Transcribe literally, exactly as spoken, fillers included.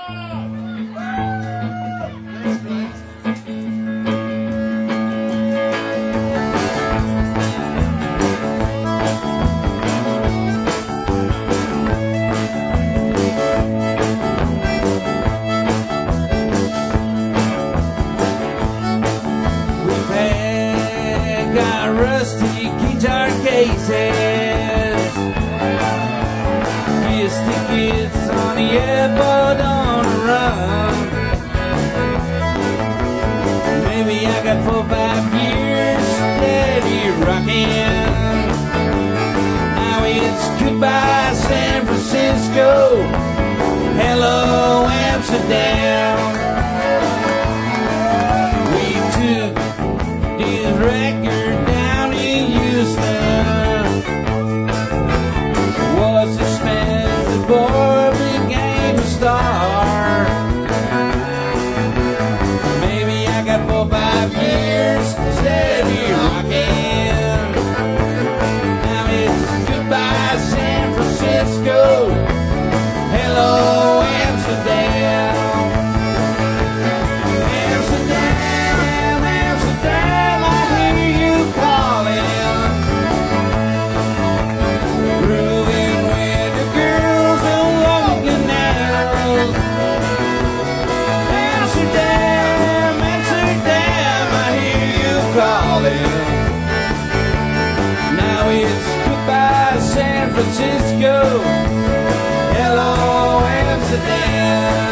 Got rusty guitar cases, kiss tickets on the airport on the run. Maybe I got four, five years steady rocking. Now it's goodbye San Francisco, hello Amsterdam. We took these records down in Houston. Was expensive, boy, became a star. Maybe I got four, five years steady rocking. Now it's goodbye San Francisco, hello Amsterdam. Amsterdam, Amsterdam, I hear you calling. Grooving with the girls and long canals. Amsterdam, Amsterdam, I hear you calling. Now it's goodbye San Francisco, hello Amsterdam.